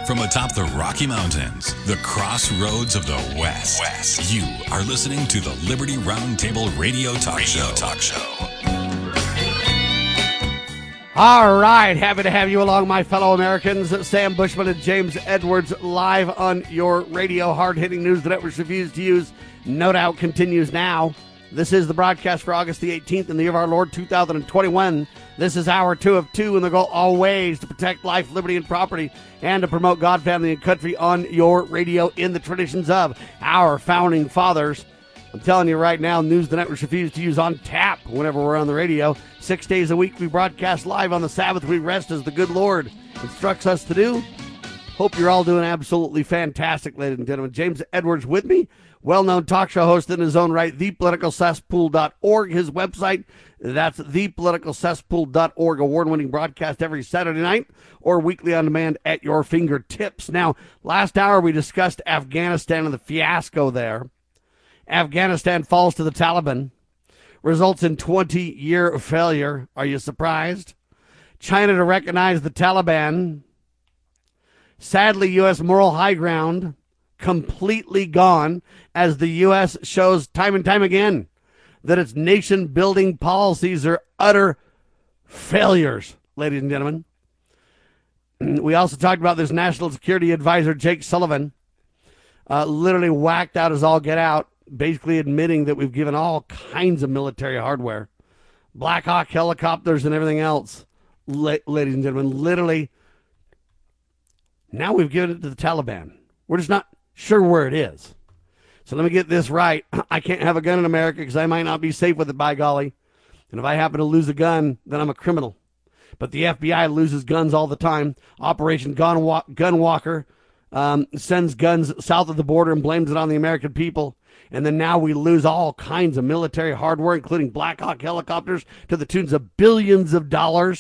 From atop the Rocky Mountains, the crossroads of the West, you are listening to the Liberty Roundtable Radio Talk Show. All right, happy to have you along, my fellow Americans. Sam Bushman and James Edwards live on your radio. Hard-hitting news the networks refuse to use, no doubt, continues now. This is the broadcast for August the 18th in the year of our Lord 2021. This is hour 2 of 2, and the goal always to protect life, liberty, and property, and to promote God, family, and country on your radio in the traditions of our founding fathers. I'm telling you right now, news the networks refuse to use on tap whenever we're on the radio. 6 days a week we broadcast live. On the Sabbath we rest as the good Lord instructs us to do. Hope you're all doing absolutely fantastic, ladies and gentlemen. James Edwards with me, well-known talk show host in his own right, thepoliticalcesspool.org, his website. That's thepoliticalcesspool.org, award-winning broadcast every Saturday night or weekly on demand at your fingertips. Now, last hour we discussed Afghanistan and the fiasco there. Afghanistan falls to the Taliban, results in 20-year failure. Are you surprised? China to recognize the Taliban. Sadly, U.S. moral high ground completely gone, as the U.S. shows time and time again that its nation-building policies are utter failures, ladies and gentlemen. We also talked about this National Security Advisor, Jake Sullivan, literally whacked out as all get out, basically admitting that we've given all kinds of military hardware, Black Hawk helicopters and everything else, ladies and gentlemen, literally. Now we've given it to the Taliban. We're just not sure where it is. So let me get this right. I can't have a gun in America because I might not be safe with it, by golly. And if I happen to lose a gun, then I'm a criminal. But the FBI loses guns all the time. Operation Gunwalker sends guns south of the border and blames it on the American people. And then now we lose all kinds of military hardware, including Black Hawk helicopters, to the tunes of billions of dollars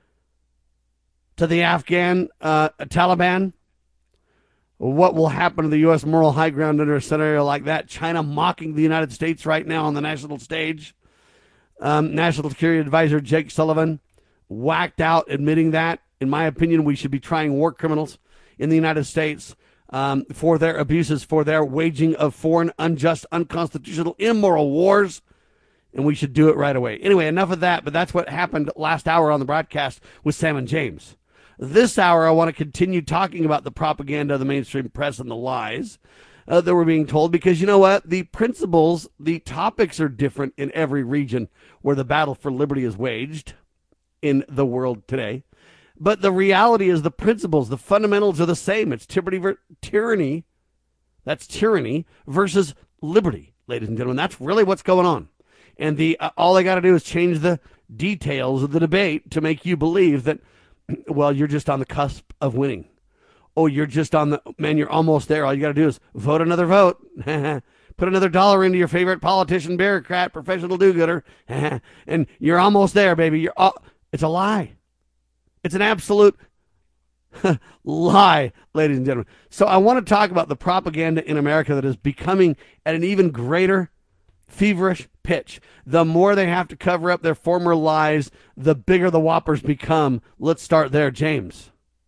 to the Afghan Taliban. What will happen to the U.S. moral high ground under a scenario like that? China mocking the United States right now on the national stage. National Security Advisor Jake Sullivan whacked out, admitting that. In my opinion, we should be trying war criminals in the United States for their abuses, for their waging of foreign, unjust, unconstitutional, immoral wars. And we should do it right away. Anyway, enough of that, but that's what happened last hour on the broadcast with Sam and James. This hour, I want to continue talking about the propaganda of the mainstream press and the lies that we're being told, because you know what? The principles, the topics are different in every region where the battle for liberty is waged in the world today. But the reality is the principles, the fundamentals are the same. It's tyranny. That's tyranny versus liberty, ladies and gentlemen. That's really what's going on. And all they got to do is change the details of the debate to make you believe that, well, you're just on the cusp of winning. Oh, you're just on you're almost there. All you got to do is vote another vote. Put another dollar into your favorite politician, bureaucrat, professional do-gooder, and you're almost there, baby. It's a lie. It's an absolute lie, ladies and gentlemen. So I want to talk about the propaganda in America that is becoming at an even greater feverish pitch. The more they have to cover up their former lies, the bigger the whoppers become. Let's start there, James.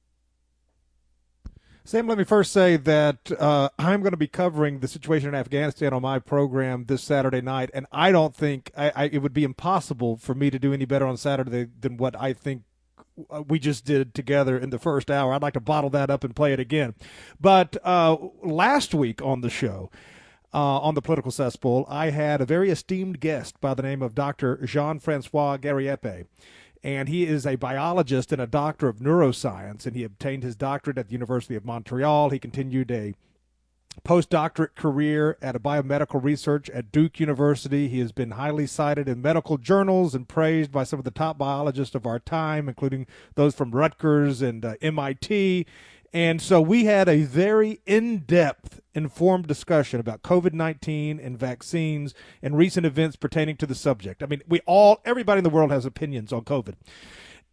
Sam, let me first say that I'm going to be covering the situation in Afghanistan on my program this Saturday night, and I don't think it would be impossible for me to do any better on Saturday than what I think we just did together in the first hour. I'd like to bottle that up and play it again. But last week on the show, on the Political Cesspool, I had a very esteemed guest by the name of Dr. Jean-Francois Gariepe. And he is a biologist and a doctor of neuroscience, and he obtained his doctorate at the University of Montreal. He continued a postdoctorate career at a biomedical research at Duke University. He has been highly cited in medical journals and praised by some of the top biologists of our time, including those from Rutgers and MIT. And so we had a very in-depth, informed discussion about COVID-19 and vaccines and recent events pertaining to the subject. I mean, everybody in the world has opinions on COVID.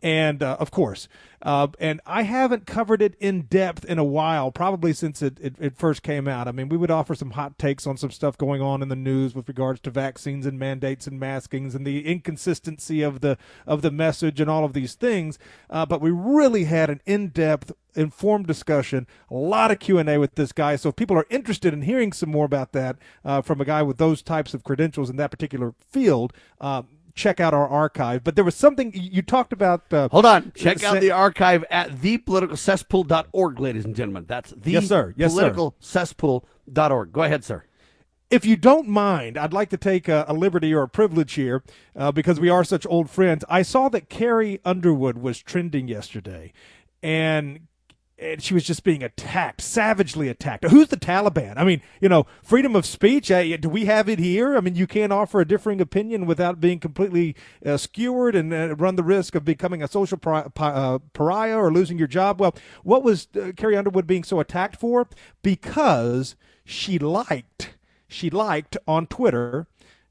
And of course, and I haven't covered it in depth in a while, probably since it first came out. I mean, we would offer some hot takes on some stuff going on in the news with regards to vaccines and mandates and maskings and the inconsistency of the message and all of these things. But we really had an in-depth, informed discussion, a lot of Q&A with this guy. So if people are interested in hearing some more about that from a guy with those types of credentials in that particular field, check out our archive. But there was something you talked about. Hold on. Check out the archive at thepoliticalcesspool.org, ladies and gentlemen. That's thepoliticalcesspool.org. Go ahead, sir. If you don't mind, I'd like to take a liberty or a privilege here because we are such old friends. I saw that Carrie Underwood was trending yesterday, and she was just being attacked, savagely attacked. Who's the Taliban? I mean, freedom of speech. Do we have it here? I mean, you can't offer a differing opinion without being completely skewered and run the risk of becoming a social pariah or losing your job. Well, what was Carrie Underwood being so attacked for? Because she liked on Twitter,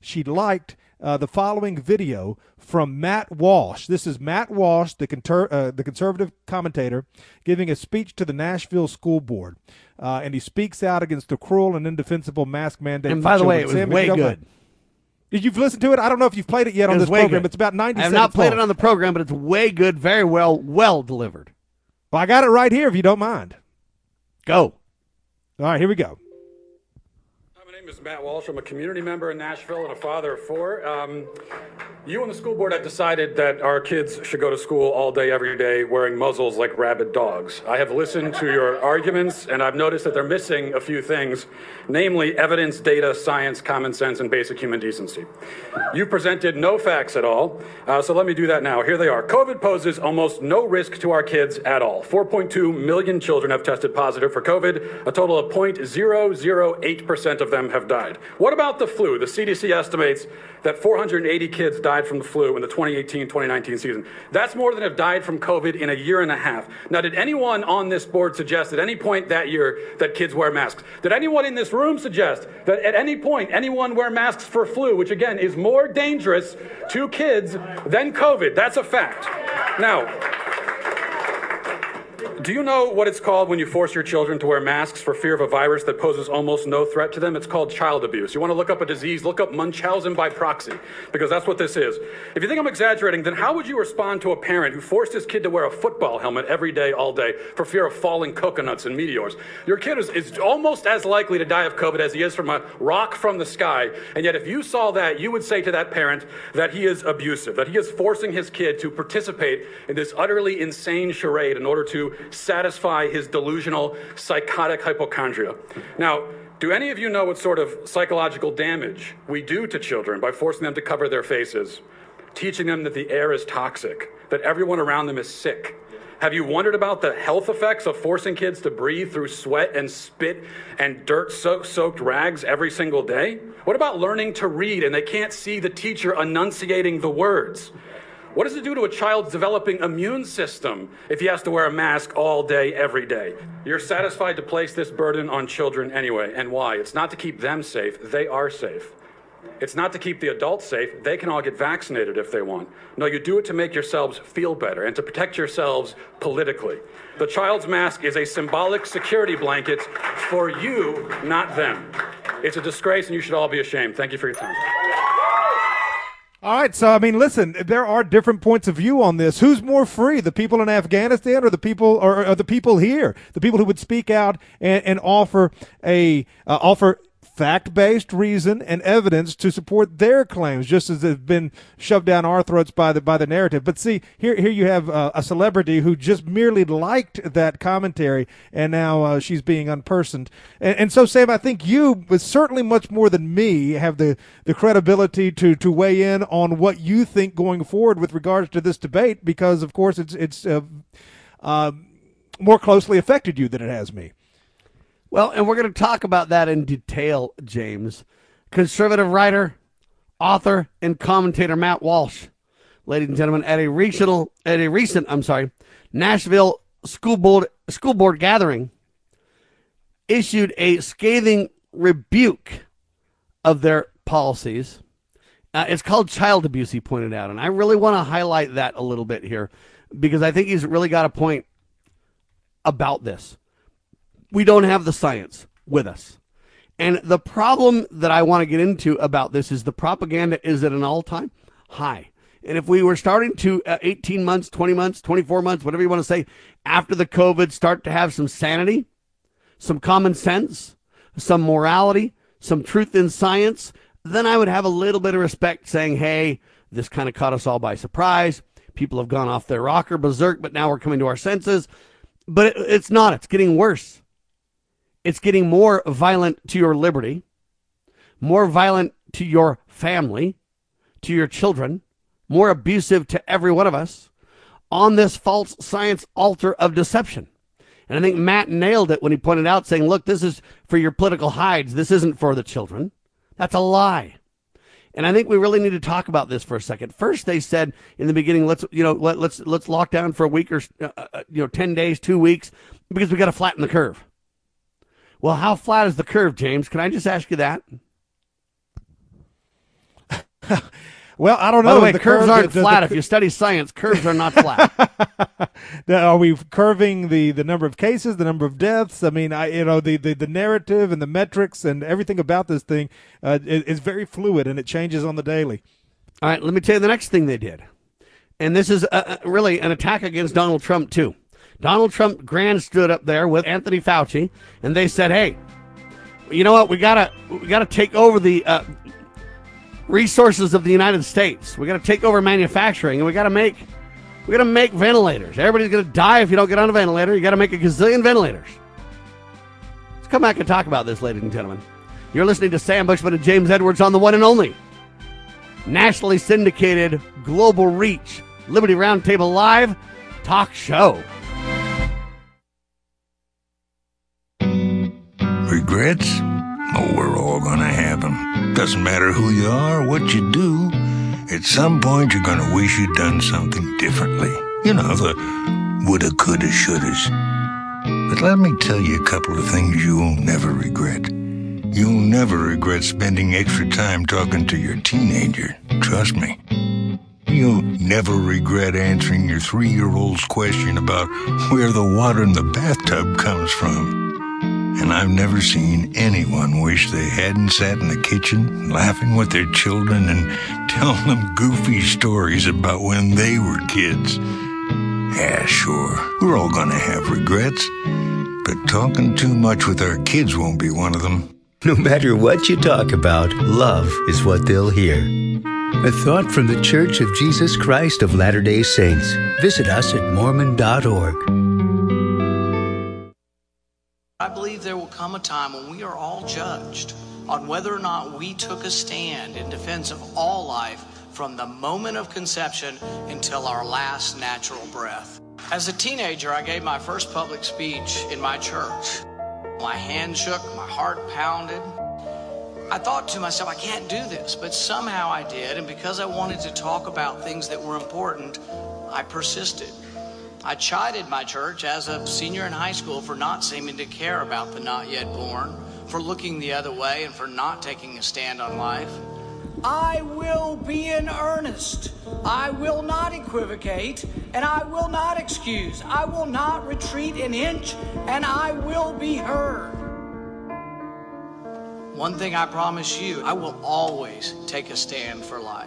the following video from Matt Walsh. This is Matt Walsh, the conservative commentator, giving a speech to the Nashville School Board. And he speaks out against the cruel and indefensible mask mandate. And by the way, it was way good. Did you listen to it? I don't know if you've played it yet on this program. It's about 90 seconds. I have not played it on the program, but it's way good, very well delivered. Well, I got it right here if you don't mind. Go. All right, here we go. My name is Matt Walsh. I'm a community member in Nashville and a father of 4. You and the school board have decided that our kids should go to school all day, every day, wearing muzzles like rabid dogs. I have listened to your arguments, and I've noticed that they're missing a few things, namely evidence, data, science, common sense, and basic human decency. You presented no facts at all, so let me do that now. Here they are. COVID poses almost no risk to our kids at all. 4.2 million children have tested positive for COVID. A total of 0.008% of them have died. What about the flu? The CDC estimates that 480 kids died from the flu in the 2018-2019 season. That's more than have died from COVID in a year and a half. Now, did anyone on this board suggest at any point that year that kids wear masks? Did anyone in this room suggest that at any point anyone wear masks for flu, which again is more dangerous to kids than COVID? That's a fact. Now, do you know what it's called when you force your children to wear masks for fear of a virus that poses almost no threat to them? It's called child abuse. You want to look up a disease, look up Munchausen by proxy, because that's what this is. If you think I'm exaggerating, then how would you respond to a parent who forced his kid to wear a football helmet every day, all day, for fear of falling coconuts and meteors? Your kid is almost as likely to die of COVID as he is from a rock from the sky, and yet if you saw that, you would say to that parent that he is abusive, that he is forcing his kid to participate in this utterly insane charade in order to satisfy his delusional, psychotic hypochondria. Now, do any of you know what sort of psychological damage we do to children by forcing them to cover their faces, teaching them that the air is toxic, that everyone around them is sick? Have you wondered about the health effects of forcing kids to breathe through sweat and spit and dirt-soaked rags every single day? What about learning to read and they can't see the teacher enunciating the words? What does it do to a child's developing immune system if he has to wear a mask all day, every day? You're satisfied to place this burden on children anyway. And why? It's not to keep them safe. They are safe. It's not to keep the adults safe. They can all get vaccinated if they want. No, you do it to make yourselves feel better and to protect yourselves politically. The child's mask is a symbolic security blanket for you, not them. It's a disgrace and you should all be ashamed. Thank you for your time. All right, so, I mean, listen, there are different points of view on this. Who's more free, the people in Afghanistan or the people or the people here, the people who would speak out and offer fact-based reason and evidence to support their claims, just as they've been shoved down our throats by the narrative. But see, here you have a celebrity who just merely liked that commentary, and now she's being unpersoned. And so, Sam, I think you, with certainly much more than me, have the credibility to weigh in on what you think going forward with regards to this debate, because, of course, it's more closely affected you than it has me. Well, and we're going to talk about that in detail, James. Conservative writer, author, and commentator Matt Walsh, ladies and gentlemen, at a recent Nashville school board gathering, issued a scathing rebuke of their policies. It's called child abuse, he pointed out, and I really want to highlight that a little bit here. because I think he's really got a point about this. We don't have the science with us. And the problem that I want to get into about this is the propaganda is at an all-time high. And if we were starting to 18 months, 20 months, 24 months, whatever you want to say, after the COVID, start to have some sanity, some common sense, some morality, some truth in science, then I would have a little bit of respect saying, hey, this kind of caught us all by surprise. People have gone off their rocker berserk, but now we're coming to our senses. But it's not. It's getting worse. It's getting more violent to your liberty, more violent to your family, to your children, more abusive to every one of us on this false science altar of deception. And I think Matt nailed it when he pointed out saying, look, this is for your political hides. This isn't for the children. That's a lie. And I think we really need to talk about this for a second. First, they said in the beginning, let's lock down for a week or 10 days, 2 weeks, because we got to flatten the curve. Well, how flat is the curve, James? Can I just ask you that? Well, I don't know. By the way, curves aren't flat. If you study science, curves are not flat. Are we curving the number of cases, the number of deaths? I mean, the narrative and the metrics and everything about this thing is very fluid, and it changes on the daily. All right, let me tell you the next thing they did. And this is really an attack against Donald Trump, too. Donald Trump grand stood up there with Anthony Fauci, and they said, hey, you know what? We gotta take over the resources of the United States. We got to take over manufacturing, and we got to make ventilators. Everybody's going to die if you don't get on a ventilator. You got to make a gazillion ventilators. Let's come back and talk about this, ladies and gentlemen. You're listening to Sam Bushman and James Edwards on the one and only nationally syndicated, global reach, Liberty Roundtable Live talk show. Regrets? Oh, we're all gonna have them. Doesn't matter who you are or what you do. At some point, you're gonna wish you'd done something differently. You know, the woulda, coulda, shouldas. But let me tell you a couple of things you'll never regret. You'll never regret spending extra time talking to your teenager. Trust me. You'll never regret answering your 3-year-old's question about where the water in the bathtub comes from. And I've never seen anyone wish they hadn't sat in the kitchen laughing with their children and telling them goofy stories about when they were kids. Yeah, sure, we're all gonna have regrets, but talking too much with our kids won't be one of them. No matter what you talk about, love is what they'll hear. A thought from the Church of Jesus Christ of Latter-day Saints. Visit us at Mormon.org. I believe there will come a time when we are all judged on whether or not we took a stand in defense of all life from the moment of conception until our last natural breath. As a teenager, I gave my first public speech in my church. My hand shook, my heart pounded. I thought to myself, I can't do this, but somehow I did, and because I wanted to talk about things that were important, I persisted. I chided my church as a senior in high school for not seeming to care about the not yet born, for looking the other way, and for not taking a stand on life. I will be in earnest. I will not equivocate, and I will not excuse. I will not retreat an inch, and I will be heard. One thing I promise you, I will always take a stand for life.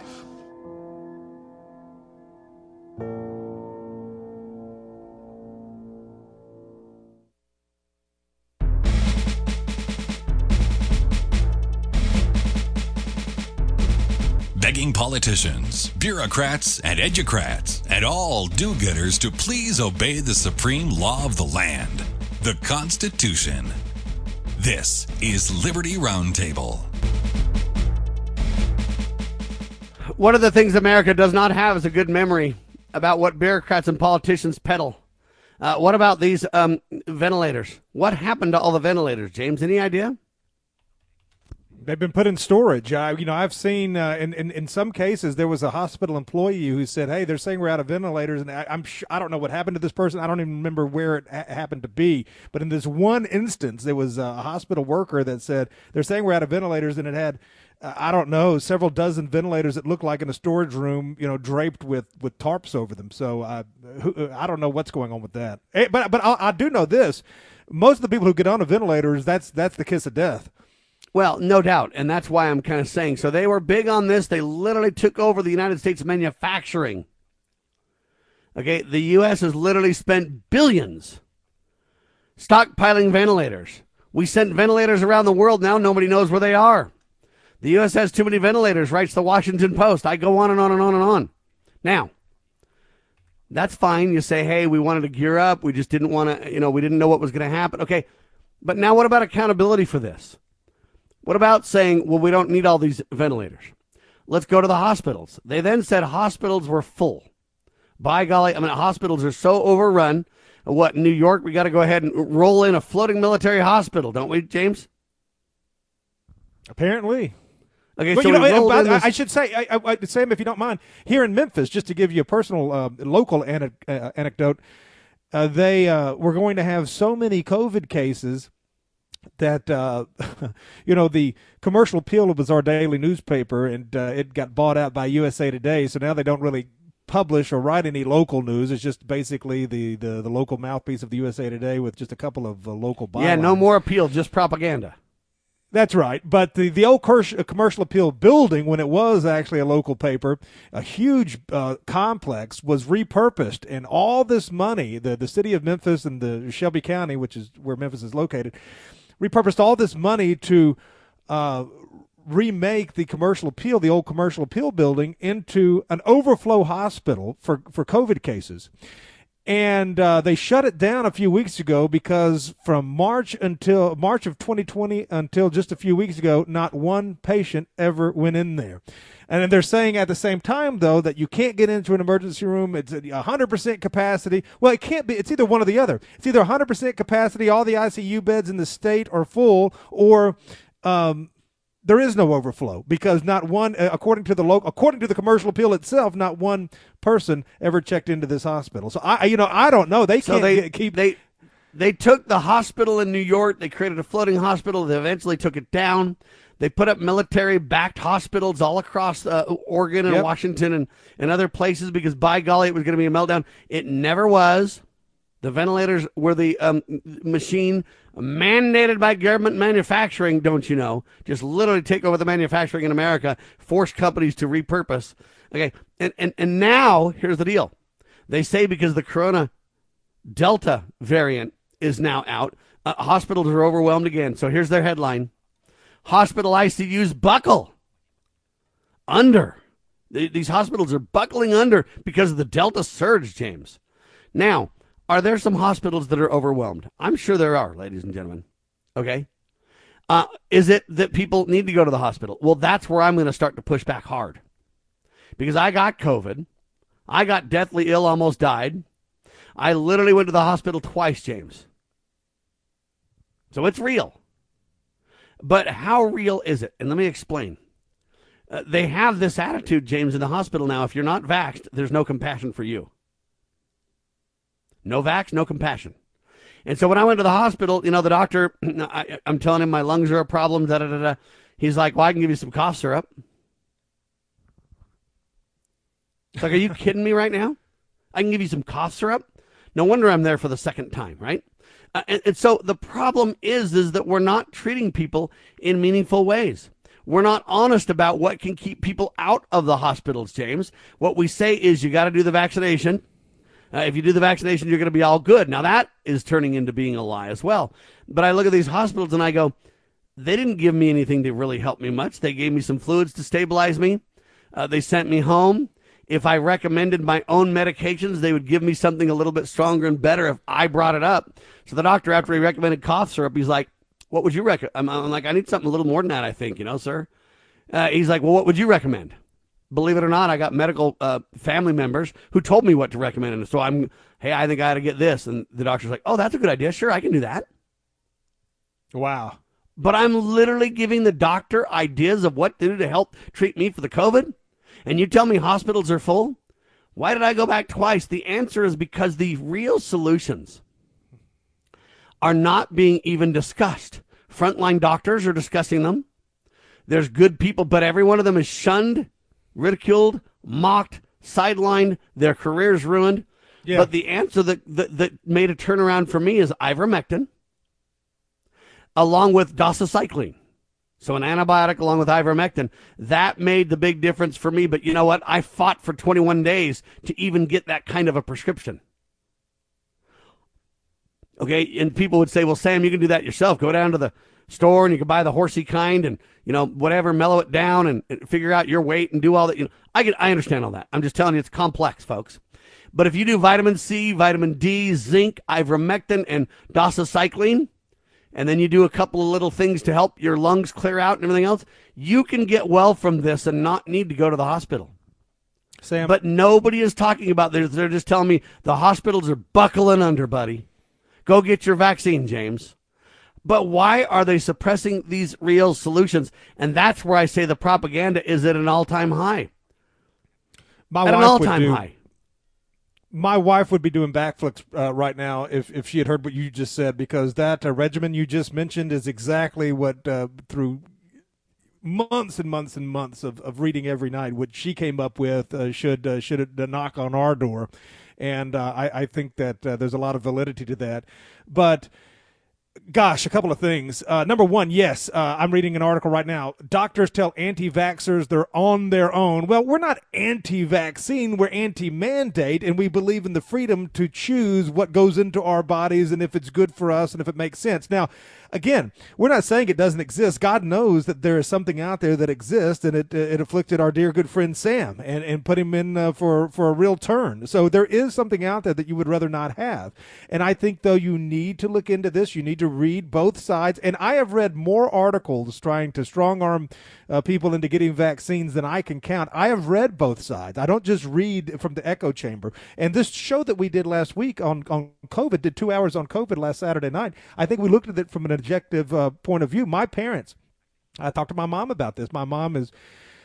Begging politicians, bureaucrats, and educrats, and all do-gooders to please obey the supreme law of the land, the Constitution. This is Liberty Roundtable. One of the things America does not have is a good memory about what bureaucrats and politicians peddle. What about these ventilators? What happened to all the ventilators, James? Any idea? They've been put in storage. I've seen in some cases there was a hospital employee who said, "Hey, they're saying we're out of ventilators," and I don't know what happened to this person. I don't even remember where it happened to be. But in this one instance, there was a hospital worker that said they're saying we're out of ventilators, and it had I don't know, several dozen ventilators that looked like in a storage room, draped with tarps over them. So I don't know what's going on with that. But I do know this: most of the people who get on a ventilator, that's the kiss of death. Well, no doubt, and that's why I'm kind of saying. So they were big on this. They literally took over the United States manufacturing. Okay, the U.S. has literally spent billions stockpiling ventilators. We sent ventilators around the world. Now nobody knows where they are. The U.S. has too many ventilators, writes the Washington Post. I go on and on and on and on. Now, that's fine. You say, hey, we wanted to gear up. We just didn't want to, we didn't know what was going to happen. Okay, but now what about accountability for this? What about saying, well, we don't need all these ventilators. Let's go to the hospitals. They then said hospitals were full. By golly, hospitals are so overrun. What, New York, we got to go ahead and roll in a floating military hospital, don't we, James? Apparently. Okay, but, so I should say, Sam, if you don't mind, here in Memphis, just to give you a personal local anecdote, they were going to have so many COVID cases that the Commercial Appeal was our daily newspaper, and it got bought out by USA Today, so now they don't really publish or write any local news. It's just basically the local mouthpiece of the USA Today with just a couple of local bylines. Yeah, no more appeal, just propaganda. That's right. But the old Commercial Appeal building, when it was actually a local paper, a huge complex, was repurposed, and all this money, the city of Memphis and the Shelby County, which is where Memphis is located, repurposed all this money to remake the Commercial Appeal, the old Commercial Appeal building, into an overflow hospital for COVID cases. And they shut it down a few weeks ago because from March of 2020 until just a few weeks ago, not one patient ever went in there. And they're saying at the same time, though, that you can't get into an emergency room. It's 100% capacity. Well, it can't be. It's either one or the other. It's either 100% capacity, all the ICU beds in the state are full, or there is no overflow, because not one, according to the Commercial Appeal itself, not one person ever checked into this hospital. So I don't know. They can't They took the hospital in New York. They created a floating hospital. They eventually took it down. They put up military-backed hospitals all across Oregon and Washington and other places because, by golly, it was going to be a meltdown. It never was. The ventilators were the machine mandated by government manufacturing, don't you know? Just literally take over the manufacturing in America, force companies to repurpose. Okay, and now, here's the deal. They say because the Corona Delta variant is now out, hospitals are overwhelmed again. So here's their headline. Hospital ICUs buckle under. These hospitals are buckling under because of the Delta surge, James. Now, are there some hospitals that are overwhelmed? I'm sure there are, ladies and gentlemen. Okay? Is it that people need to go to the hospital? Well, that's where I'm going to start to push back hard. Because I got COVID. I got deathly ill, almost died. I literally went to the hospital twice, James. So it's real. But how real is it? And let me explain. They have this attitude, James, in the hospital now. If you're not vaxxed, there's no compassion for you. No vax, no compassion. And so when I went to the hospital, the doctor, I'm telling him my lungs are a problem, He's like, well, I can give you some cough syrup. It's like, are you kidding me right now? I can give you some cough syrup? No wonder I'm there for the second time, right? And so the problem is that we're not treating people in meaningful ways. We're not honest about what can keep people out of the hospitals, James. What we say is you got to do the vaccination. If you do the vaccination, you're going to be all good. Now, that is turning into being a lie as well. But I look at these hospitals and I go, they didn't give me anything to really help me much. They gave me some fluids to stabilize me. They sent me home. If I recommended my own medications, they would give me something a little bit stronger and better if I brought it up. So the doctor, after he recommended cough syrup, he's like, what would you recommend? I'm like, I need something a little more than that, I think, sir. He's like, well, what would you recommend? Believe it or not, I got medical family members who told me what to recommend. And so I think I ought to get this. And the doctor's like, oh, that's a good idea. Sure, I can do that. Wow. but I'm literally giving the doctor ideas of what to do to help treat me for the COVID, and you tell me hospitals are full? Why did I go back twice? The answer is because the real solutions are not being even discussed. Frontline doctors are discussing them. There's good people, but every one of them is shunned, ridiculed, mocked, sidelined, their careers ruined. Yeah. But the answer that made a turnaround for me is ivermectin, along with doxycycline. So an antibiotic along with ivermectin. That made the big difference for me. But you know what? I fought for 21 days to even get that kind of a prescription. Okay, and people would say, well, Sam, you can do that yourself. Go down to the store and you can buy the horsey kind and, whatever, mellow it down and figure out your weight and do all that. I understand all that. I'm just telling you it's complex, folks. But if you do vitamin C, vitamin D, zinc, ivermectin, and doxycycline, and then you do a couple of little things to help your lungs clear out and everything else, you can get well from this and not need to go to the hospital. Sam. But nobody is talking about this. They're just telling me the hospitals are buckling under, buddy. Go get your vaccine, James. But why are they suppressing these real solutions? And that's where I say the propaganda is at an all-time high. My wife would be doing backflips right now if she had heard what you just said, because that regimen you just mentioned is exactly what, through months and months and months of reading every night, what she came up with should knock on our door. And I think that there's a lot of validity to that. But gosh, a couple of things. Number one, yes, I'm reading an article right now. Doctors tell anti-vaxxers they're on their own. Well, we're not anti-vaccine. We're anti-mandate, and we believe in the freedom to choose what goes into our bodies and if it's good for us and if it makes sense. Now, again, we're not saying it doesn't exist. God knows that there is something out there that exists, and it afflicted our dear good friend Sam and put him in for a real turn. So there is something out there that you would rather not have. And I think, though, you need to look into this. You need to read both sides. And I have read more articles trying to strong-arm people into getting vaccines than I can count. I have read both sides. I don't just read from the echo chamber. And this show that we did last week on COVID, did 2 hours on COVID last Saturday night, I think we looked at it from an objective point of view. My parents, I talked to my mom about this. My mom is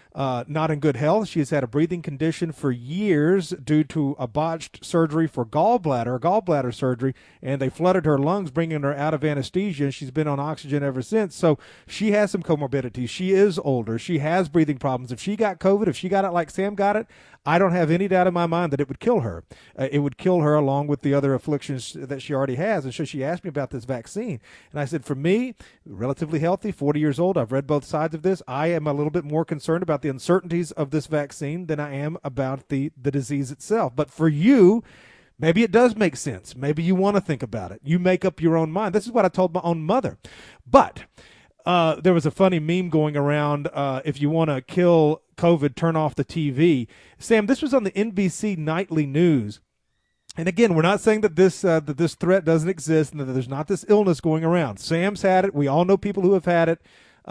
not in good health. She's had a breathing condition for years due to a botched surgery for gallbladder surgery, and they flooded her lungs, bringing her out of anesthesia, and she's been on oxygen ever since. So she has some comorbidities. She is older. She has breathing problems. If she got COVID, if she got it like Sam got it, I don't have any doubt in my mind that it would kill her. It would kill her along with the other afflictions that she already has. And so she asked me about this vaccine. And I said, for me, relatively healthy, 40 years old, I've read both sides of this. I am a little bit more concerned about the uncertainties of this vaccine than I am about the disease itself. But for you, maybe it does make sense. Maybe you want to think about it. You make up your own mind. This is what I told my own mother. But there was a funny meme going around, if you want to kill COVID, turn off the TV. Sam, this was on the NBC Nightly News. And again, we're not saying that this threat doesn't exist and that there's not this illness going around. Sam's had it. We all know people who have had it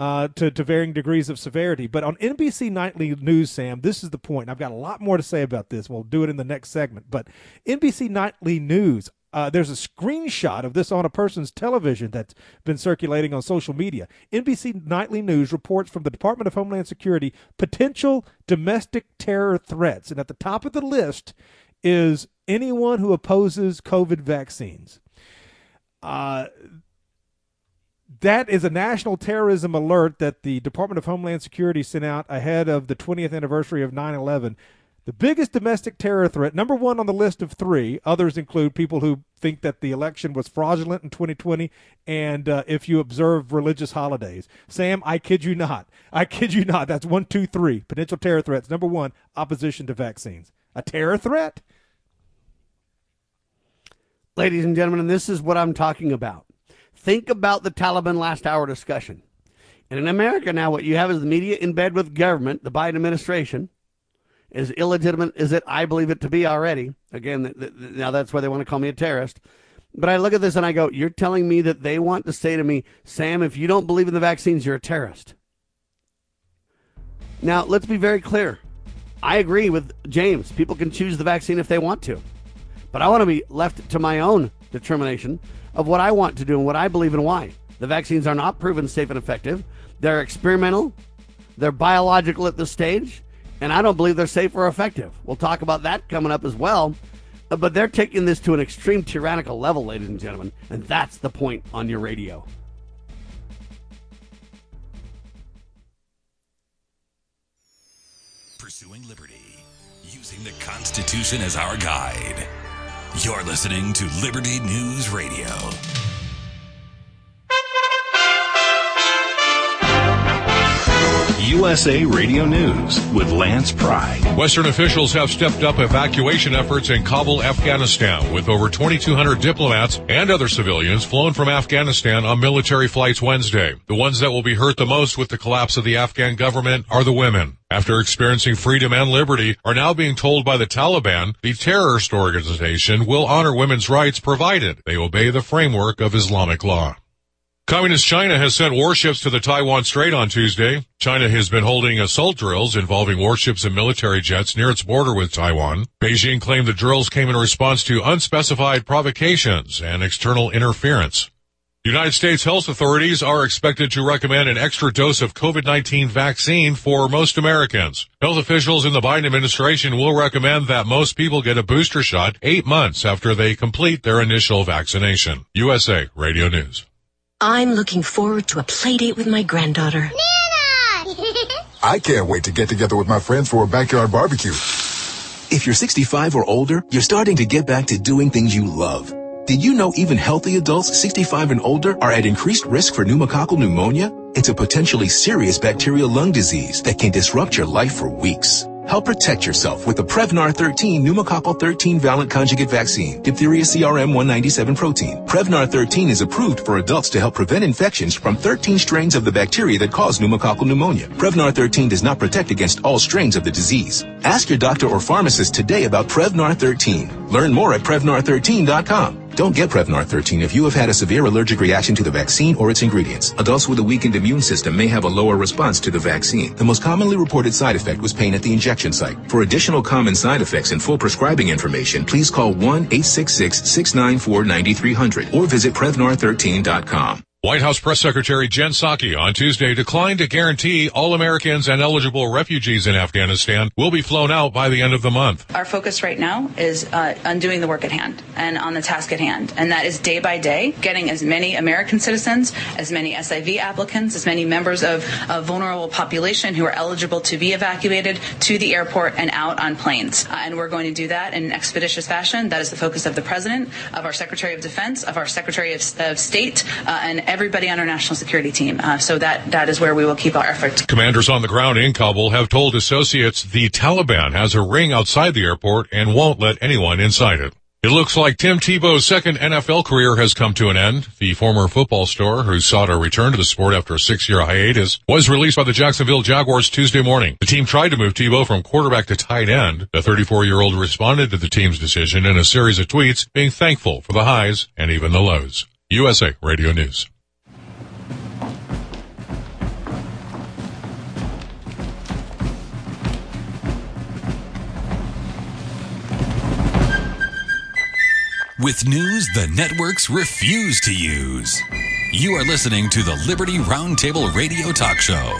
to varying degrees of severity. But on NBC Nightly News, Sam, this is the point. I've got a lot more to say about this. We'll do it in the next segment. But NBC Nightly News, there's a screenshot of this on a person's television that's been circulating on social media. NBC Nightly News reports from the Department of Homeland Security potential domestic terror threats. And at the top of the list is anyone who opposes COVID vaccines. That is a national terrorism alert that the Department of Homeland Security sent out ahead of the 20th anniversary of 9/11. The biggest domestic terror threat, number one on the list of three. Others include people who think that the election was fraudulent in 2020 and if you observe religious holidays. Sam, I kid you not. That's 1, 2, 3. Potential terror threats. Number one, opposition to vaccines. A terror threat? Ladies and gentlemen, and this is what I'm talking about. Think about the Taliban last hour discussion. And in America now, what you have is the media in bed with government, the Biden administration. As illegitimate as it, I believe it to be already. Again, now that's why they want to call me a terrorist. But I look at this and I go, you're telling me that they want to say to me, Sam, if you don't believe in the vaccines, you're a terrorist. Now, let's be very clear. I agree with James. People can choose the vaccine if they want to. But I want to be left to my own determination of what I want to do and what I believe and why. The vaccines are not proven safe and effective. They're experimental. They're biological at this stage. And I don't believe they're safe or effective. We'll talk about that coming up as well. But they're taking this to an extreme tyrannical level, ladies and gentlemen. And that's the point on your radio. Pursuing liberty, using the Constitution as our guide. You're listening to Liberty News Radio. USA Radio News with Lance Pride. Western officials have stepped up evacuation efforts in Kabul, Afghanistan, with over 2,200 diplomats and other civilians flown from Afghanistan on military flights Wednesday. The ones that will be hurt the most with the collapse of the Afghan government are the women. After experiencing freedom and liberty, are now being told by the Taliban the terrorist organization will honor women's rights provided they obey the framework of Islamic law. Communist China has sent warships to the Taiwan Strait on Tuesday. China has been holding assault drills involving warships and military jets near its border with Taiwan. Beijing claimed the drills came in response to unspecified provocations and external interference. United States health authorities are expected to recommend an extra dose of COVID-19 vaccine for most Americans. Health officials in the Biden administration will recommend that most people get a booster shot 8 months after they complete their initial vaccination. USA Radio News. I'm looking forward to a play date with my granddaughter. Nana! I can't wait to get together with my friends for a backyard barbecue. If you're 65 or older, you're starting to get back to doing things you love. Did you know even healthy adults 65 and older are at increased risk for pneumococcal pneumonia? It's a potentially serious bacterial lung disease that can disrupt your life for weeks. Help protect yourself with the Prevnar 13 pneumococcal 13 valent conjugate vaccine, diphtheria CRM 197 protein. Prevnar 13 is approved for adults to help prevent infections from 13 strains of the bacteria that cause pneumococcal pneumonia. Prevnar 13 does not protect against all strains of the disease. Ask your doctor or pharmacist today about Prevnar 13. Learn more at Prevnar13.com. Don't get Prevnar 13 if you have had a severe allergic reaction to the vaccine or its ingredients. Adults with a weakened immune system may have a lower response to the vaccine. The most commonly reported side effect was pain at the injection site. For additional common side effects and full prescribing information, please call 1-866-694-9300 or visit Prevnar13.com. White House Press Secretary Jen Psaki on Tuesday declined to guarantee all Americans and eligible refugees in Afghanistan will be flown out by the end of the month. Our focus right now is on doing the work at hand and on the task at hand. And that is day by day, getting as many American citizens, as many SIV applicants, as many members of a vulnerable population who are eligible to be evacuated to the airport and out on planes. And we're going to do that in an expeditious fashion. That is the focus of the President, of our Secretary of Defense, of our Secretary of State, and everybody on our national security team. So that is where we will keep our efforts. Commanders on the ground in Kabul have told associates the Taliban has a ring outside the airport and won't let anyone inside it. It looks like Tim Tebow's second NFL career has come to an end. The former football star, who sought a return to the sport after a 6-year hiatus, was released by the Jacksonville Jaguars Tuesday morning. The team tried to move Tebow from quarterback to tight end. The 34-year-old responded to the team's decision in a series of tweets, being thankful for the highs and even the lows. USA Radio News. With news the networks refuse to use. You are listening to the Liberty Roundtable Radio Talk Show.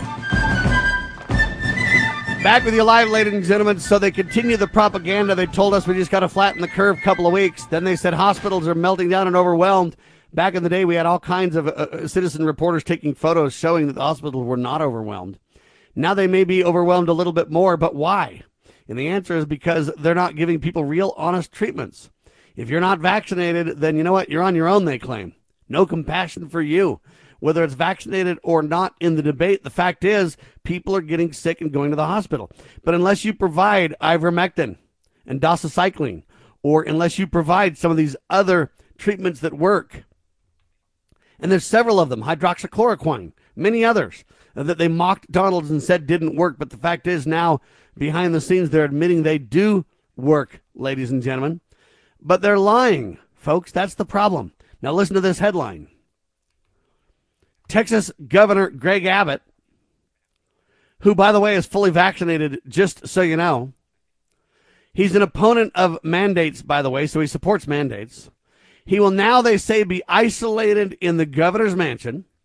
Back with you live, ladies and gentlemen. So they continue the propaganda. They told us we just got to flatten the curve a couple of weeks. Then they said hospitals are melting down and overwhelmed. Back in the day, we had all kinds of citizen reporters taking photos showing that the hospitals were not overwhelmed. Now they may be overwhelmed a little bit more, but why? And the answer is because they're not giving people real, honest treatments. If you're not vaccinated, then you know what? You're on your own, they claim. No compassion for you. Whether it's vaccinated or not in the debate, the fact is people are getting sick and going to the hospital. But unless you provide ivermectin and doxycycline, or unless you provide some of these other treatments that work, and there's several of them, hydroxychloroquine, many others, that they mocked Donald's and said didn't work. But the fact is now, behind the scenes, they're admitting they do work, ladies and gentlemen. But they're lying, folks. That's the problem. Now listen to this headline. Texas Governor Greg Abbott, who, by the way, is fully vaccinated, just so you know. He's an opponent of mandates, by the way, so he supports mandates. He will now, they say, be isolated in the governor's mansion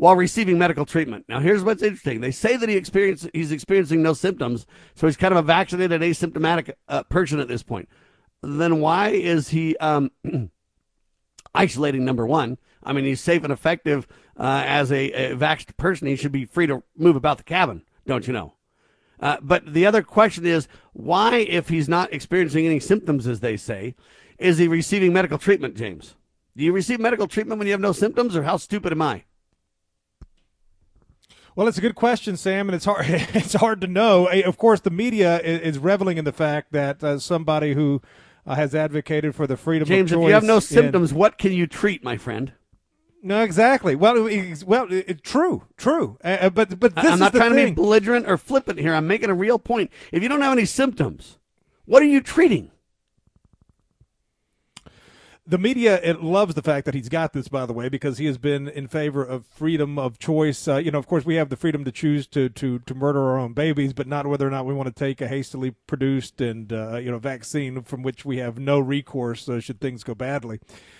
while receiving medical treatment. Now, here's what's interesting. They say that he's experiencing no symptoms, so he's kind of a vaccinated, asymptomatic person at this point. Then why is he isolating, number one? I mean, he's safe and effective as a vaxxed person. He should be free to move about the cabin, don't you know? But the other question is, why, if he's not experiencing any symptoms, as they say, is he receiving medical treatment, James? Do you receive medical treatment when you have no symptoms, or how stupid am I? Well, it's a good question, Sam, and it's hard. It's hard to know. Of course, the media is reveling in the fact that somebody who has advocated for the freedom James, of choice. James, if you have no symptoms, what can you treat, my friend? No, exactly. Well, true. But this I'm not trying to be thing. belligerent or flippant here. I'm making a real point. If you don't have any symptoms, what are you treating? The media loves the fact that he's got this, by the way, because he has been in favor of freedom of choice. Of course, we have the freedom to choose to murder our own babies, but not whether or not we want to take a hastily produced and vaccine from which we have no recourse should things go badly.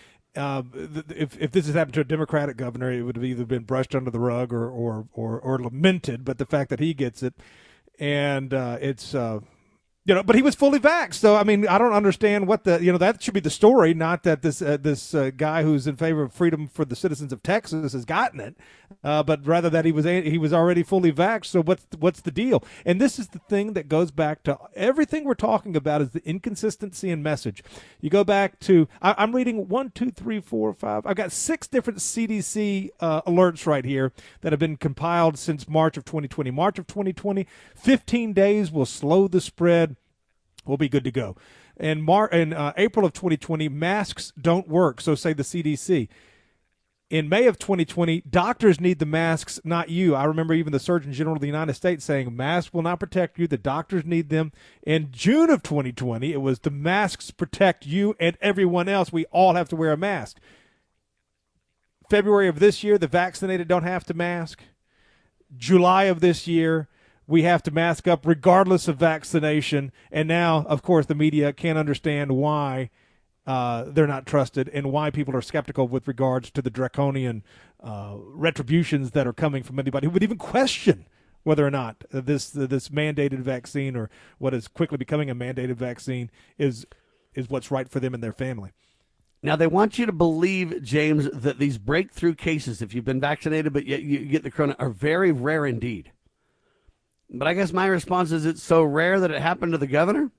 If this has happened to a Democratic governor, it would have either been brushed under the rug or lamented. But the fact that he gets it, and it's. But he was fully vaxxed. So, I mean, I don't understand what that should be the story, not that this guy who's in favor of freedom for the citizens of Texas has gotten it, but rather that he was already fully vaxxed. So what's the deal? And this is the thing that goes back to everything we're talking about is the inconsistency in message. You go back to, I'm reading 1, 2, 3, 4, 5. I've got 6 different CDC alerts right here that have been compiled since March of 2020. March of 2020, 15 days will slow the spread. We'll be good to go. In April of 2020, masks don't work, so say the CDC. In May of 2020, doctors need the masks, not you. I remember even the Surgeon General of the United States saying masks will not protect you. The doctors need them. In June of 2020, it was the masks protect you and everyone else. We all have to wear a mask. February of this year, the vaccinated don't have to mask. July of this year, we have to mask up regardless of vaccination. And now, of course, the media can't understand why they're not trusted and why people are skeptical with regards to the draconian retributions that are coming from anybody who would even question whether or not this mandated vaccine, or what is quickly becoming a mandated vaccine, is what's right for them and their family. Now, they want you to believe, James, that these breakthrough cases, if you've been vaccinated but yet you get the corona, are very rare indeed. But I guess my response is, it's so rare that it happened to the governor?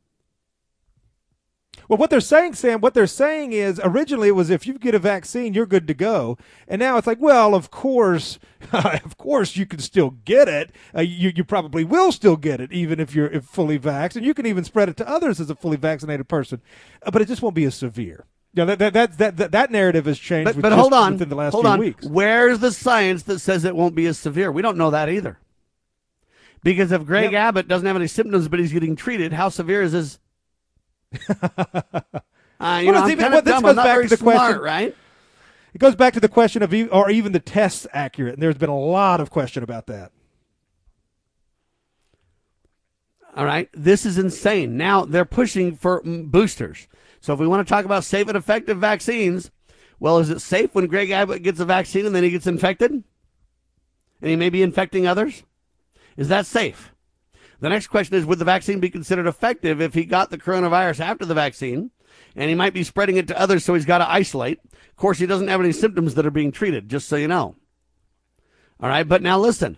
Well, what they're saying, Sam, is originally it was if you get a vaccine, you're good to go. And now it's like, well, of course you can still get it. You probably will still get it, even if you're fully vaxxed. And you can even spread it to others as a fully vaccinated person. But it just won't be as severe. That narrative has changed but hold on, within the last few weeks. Where's the science that says it won't be as severe? We don't know that either. Because if Greg Abbott doesn't have any symptoms but he's getting treated, how severe is his? I'm kind of dumb. I'm not very smart, right? It goes back to the question of, are even the tests accurate? And there's been a lot of question about that. All right. This is insane. Now they're pushing for boosters. So if we want to talk about safe and effective vaccines, well, is it safe when Greg Abbott gets a vaccine and then he gets infected? And he may be infecting others? Is that safe? The next question is, would the vaccine be considered effective if he got the coronavirus after the vaccine, and he might be spreading it to others, so he's got to isolate? Of course, he doesn't have any symptoms that are being treated, just so you know. All right, but now listen.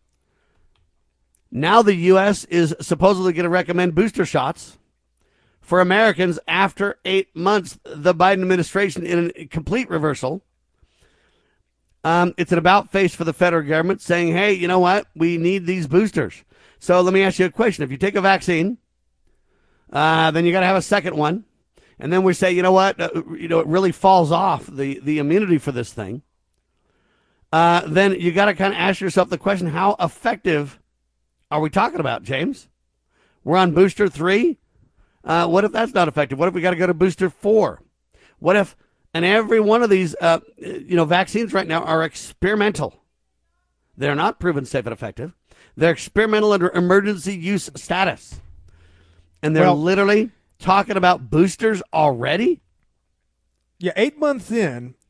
Now the U.S. is supposedly going to recommend booster shots for Americans after 8 months. The Biden administration, in a complete reversal, it's an about-face for the federal government saying, hey, you know what? We need these boosters. So let me ask you a question. If you take a vaccine, then you got to have a second one. And then we say, you know what? It really falls off the immunity for this thing. Then you got to kind of ask yourself the question, how effective are we talking about, James? We're on booster 3. What if that's not effective? What if we got to go to booster 4? What if, and every one of these, vaccines right now are experimental. They're not proven safe and effective. They're experimental under emergency use status. And they're literally talking about boosters already? Yeah, 8 months in,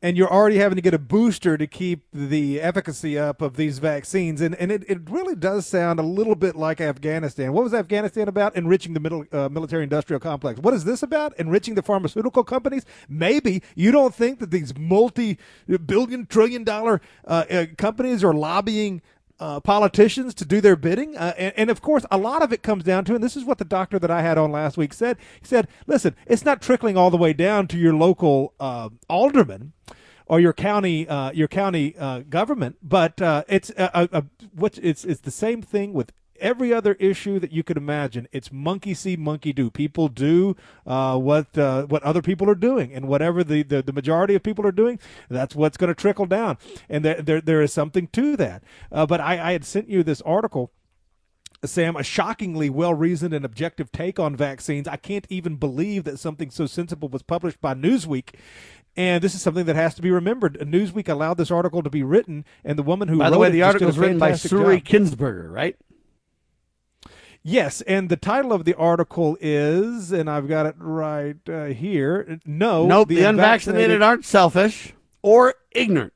and you're already having to get a booster to keep the efficacy up of these vaccines. And it really does sound a little bit like Afghanistan. What was Afghanistan about? Enriching the military-industrial complex. What is this about? Enriching the pharmaceutical companies? Maybe. You don't think that these multi-billion, trillion-dollar companies are lobbying politicians to do their bidding? And of course, a lot of it comes down to, and this is what the doctor that I had on last week said, he said, listen, it's not trickling all the way down to your local alderman or your county government, but it's the same thing with every other issue that you could imagine. It's monkey see, monkey do. People do what other people are doing, and whatever the majority of people are doing, that's what's going to trickle down. And there is something to that. But I had sent you this article, Sam, a shockingly well-reasoned and objective take on vaccines. I can't even believe that something so sensible was published by Newsweek. And this is something that has to be remembered. Newsweek allowed this article to be written, and the woman who wrote it, by the way, the article was written by Suri Kinsberger, right? Yes, and the title of the article is, and I've got it right here, Nope, the unvaccinated aren't selfish or ignorant.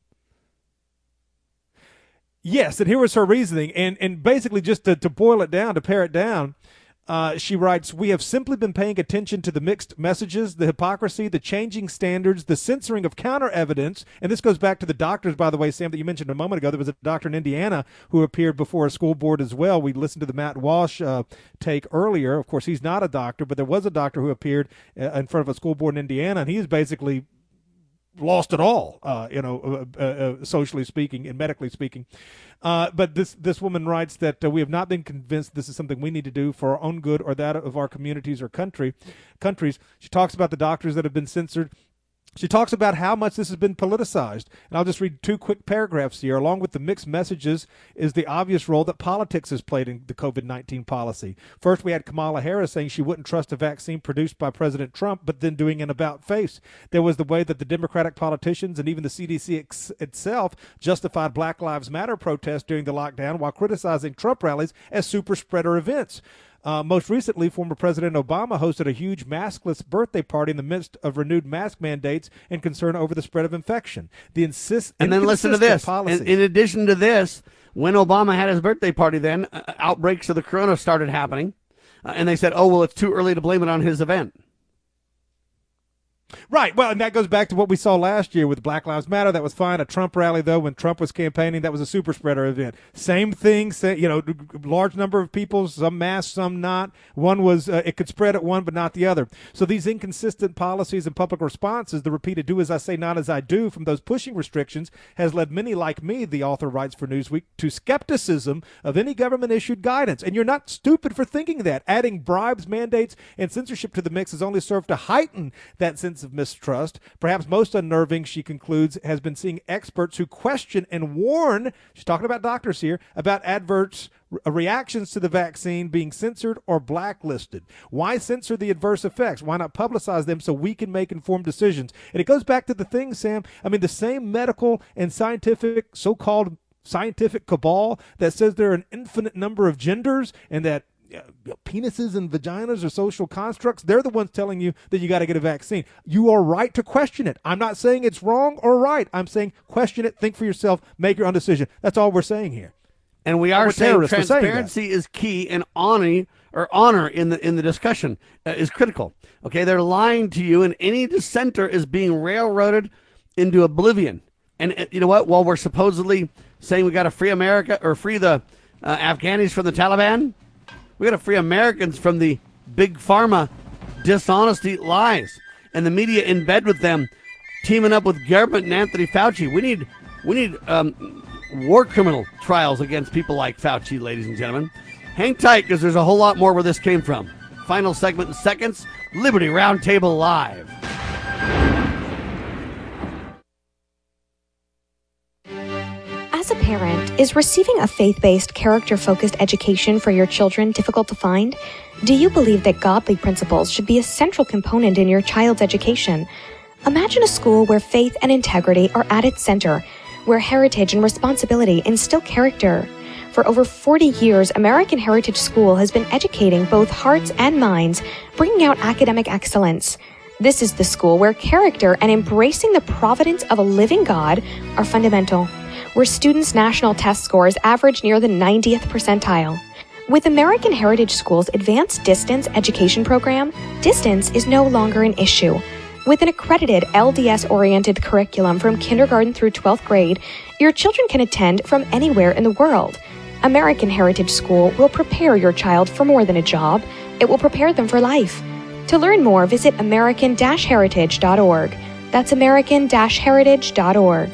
Yes, and here was her reasoning, and basically just to boil it down, to pare it down, she writes, we have simply been paying attention to the mixed messages, the hypocrisy, the changing standards, the censoring of counter-evidence. And this goes back to the doctors, by the way, Sam, that you mentioned a moment ago. There was a doctor in Indiana who appeared before a school board as well. We listened to the Matt Walsh take earlier. Of course, he's not a doctor, but there was a doctor who appeared in front of a school board in Indiana, and he's basically lost it all, socially speaking and medically speaking. But this woman writes that we have not been convinced this is something we need to do for our own good or that of our communities or countries. She talks about the doctors that have been censored. She talks about how much this has been politicized. And I'll just read two quick paragraphs here. Along with the mixed messages is the obvious role that politics has played in the COVID-19 policy. First, we had Kamala Harris saying she wouldn't trust a vaccine produced by President Trump, but then doing an about-face. There was the way that the Democratic politicians and even the CDC itself justified Black Lives Matter protests during the lockdown while criticizing Trump rallies as super-spreader events. Most recently, former President Obama hosted a huge maskless birthday party in the midst of renewed mask mandates and concern over the spread of infection. And then listen to this. In addition to this, when Obama had his birthday party, then outbreaks of the corona started happening. And they said, oh, well, it's too early to blame it on his event. Right. Well, and that goes back to what we saw last year with Black Lives Matter. That was fine. A Trump rally, though, when Trump was campaigning, that was a super spreader event. Same thing, large number of people, some masked, some not. One was, it could spread at one, but not the other. So these inconsistent policies and public responses, the repeated do as I say, not as I do from those pushing restrictions has led many like me, the author writes for Newsweek, to skepticism of any government-issued guidance. And you're not stupid for thinking that. Adding bribes, mandates, and censorship to the mix has only served to heighten that sense of mistrust. Perhaps most unnerving, she concludes, has been seeing experts who question and warn, she's talking about doctors here, about adverse reactions to the vaccine being censored or blacklisted. Why censor the adverse effects? Why not publicize them so we can make informed decisions? And it goes back to the thing, Sam, I mean, the same medical and scientific, so-called scientific cabal that says there are an infinite number of genders and that penises and vaginas are social constructs, they're the ones telling you that you got to get a vaccine. You are right to question it. I'm not saying it's wrong or right. I'm saying question it, think for yourself, make your own decision. That's all we're saying here. And we are saying transparency is key, and honor in the discussion is critical. Okay, they're lying to you, and any dissenter is being railroaded into oblivion. And you know what? While we're supposedly saying we got to free America or free the Afghanis from the Taliban, we got to free Americans from the big pharma dishonesty lies and the media in bed with them, teaming up with government and Anthony Fauci. We need war criminal trials against people like Fauci, ladies and gentlemen. Hang tight, because there's a whole lot more where this came from. Final segment in seconds. Liberty Roundtable Live. As a parent, is receiving a faith-based, character-focused education for your children difficult to find? Do you believe that godly principles should be a central component in your child's education? Imagine a school where faith and integrity are at its center, where heritage and responsibility instill character. For over 40 years, American Heritage School has been educating both hearts and minds, bringing out academic excellence. This is the school where character and embracing the providence of a living God are fundamental, where students' national test scores average near the 90th percentile. With American Heritage School's Advanced Distance Education Program, distance is no longer an issue. With an accredited LDS-oriented curriculum from kindergarten through 12th grade, your children can attend from anywhere in the world. American Heritage School will prepare your child for more than a job. It will prepare them for life. To learn more, visit american-heritage.org. That's american-heritage.org.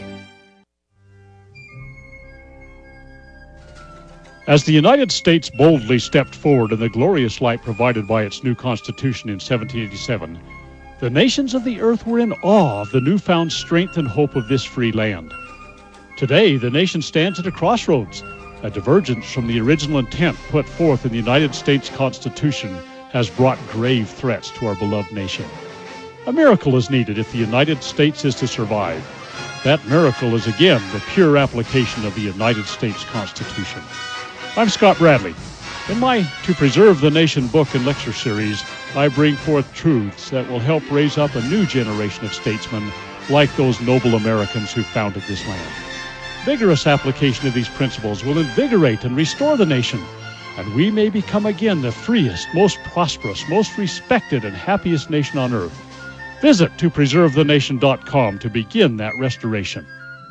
As the United States boldly stepped forward in the glorious light provided by its new Constitution in 1787, the nations of the earth were in awe of the newfound strength and hope of this free land. Today, the nation stands at a crossroads. A divergence from the original intent put forth in the United States Constitution has brought grave threats to our beloved nation. A miracle is needed if the United States is to survive. That miracle is again the pure application of the United States Constitution. I'm Scott Bradley. In my To Preserve the Nation book and lecture series, I bring forth truths that will help raise up a new generation of statesmen like those noble Americans who founded this land. Vigorous application of these principles will invigorate and restore the nation, and we may become again the freest, most prosperous, most respected, and happiest nation on earth. Visit topreservethenation.com to begin that restoration.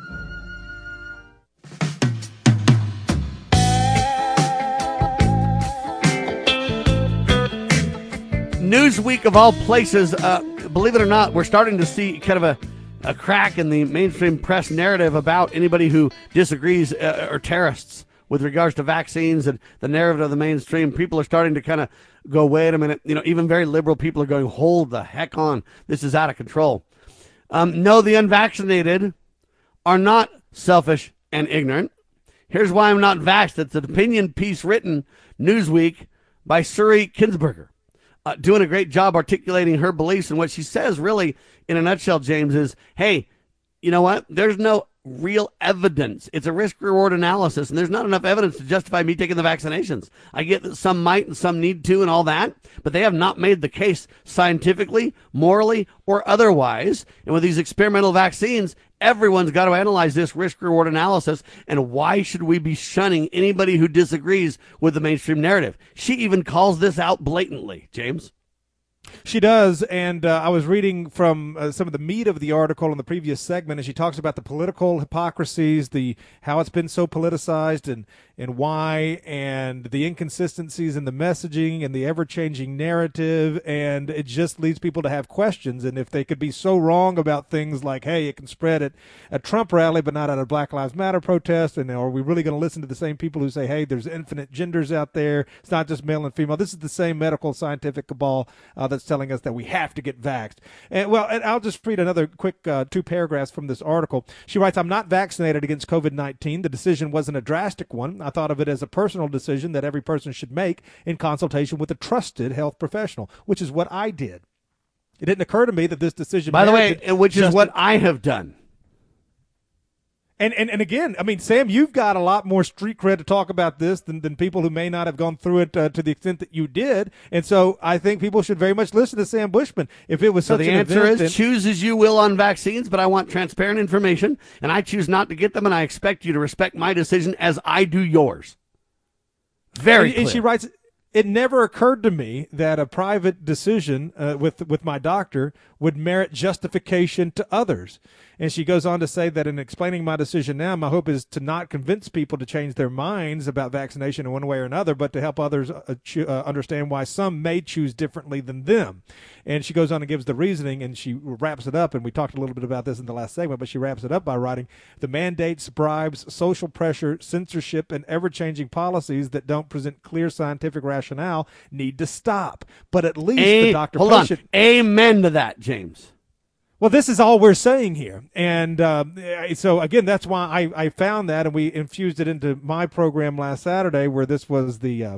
Newsweek of all places, believe it or not, we're starting to see kind of a crack in the mainstream press narrative about anybody who disagrees or terrorists with regards to vaccines and the narrative of the mainstream. People are starting to kind of go, wait a minute, even very liberal people are going, hold the heck on, this is out of control. No, the unvaccinated are not selfish and ignorant. Here's why I'm not vaxxed. It's an opinion piece written Newsweek by Suri Kinsberger. Doing a great job articulating her beliefs, and what she says really in a nutshell, James, is, hey, you know what? There's no real evidence. It's a risk-reward analysis, and there's not enough evidence to justify me taking the vaccinations. I get that some might and some need to and all that, but they have not made the case scientifically, morally, or otherwise. And with these experimental vaccines, everyone's got to analyze this risk-reward analysis, and why should we be shunning anybody who disagrees with the mainstream narrative? She even calls this out blatantly, James. She does, and I was reading from some of the meat of the article in the previous segment, and she talks about the political hypocrisies, how it's been so politicized, and why, and the inconsistencies in the messaging and the ever-changing narrative, and it just leads people to have questions. And if they could be so wrong about things like, hey, it can spread at a Trump rally but not at a Black Lives Matter protest, and are we really going to listen to the same people who say, hey, there's infinite genders out there, it's not just male and female? This is the same medical scientific cabal that's telling us that we have to get vaxxed. And I'll just read another quick 2 paragraphs from this article. She writes, I'm not vaccinated against COVID-19. The decision wasn't a drastic one. I thought of it as a personal decision that every person should make in consultation with a trusted health professional, which is what I did. It didn't occur to me that this decision... By the way, which is what I have done. And again, I mean, Sam, you've got a lot more street cred to talk about this than people who may not have gone through it to the extent that you did. And so I think people should very much listen to Sam Bushman. If it was such an event... So the answer is choose as you will on vaccines, but I want transparent information, and I choose not to get them, and I expect you to respect my decision as I do yours. Very clear. And she writes... It never occurred to me that a private decision with my doctor would merit justification to others. And she goes on to say that in explaining my decision now, my hope is to not convince people to change their minds about vaccination in one way or another, but to help others understand why some may choose differently than them. And she goes on and gives the reasoning, and she wraps it up, and we talked a little bit about this in the last segment, but she wraps it up by writing, the mandates, bribes, social pressure, censorship, and ever-changing policies that don't present clear scientific rationale need to stop. But at least the doctor... Hold on. Amen to that, James. Well, this is all we're saying here. And so, again, that's why I found that, and we infused it into my program last Saturday, where this was the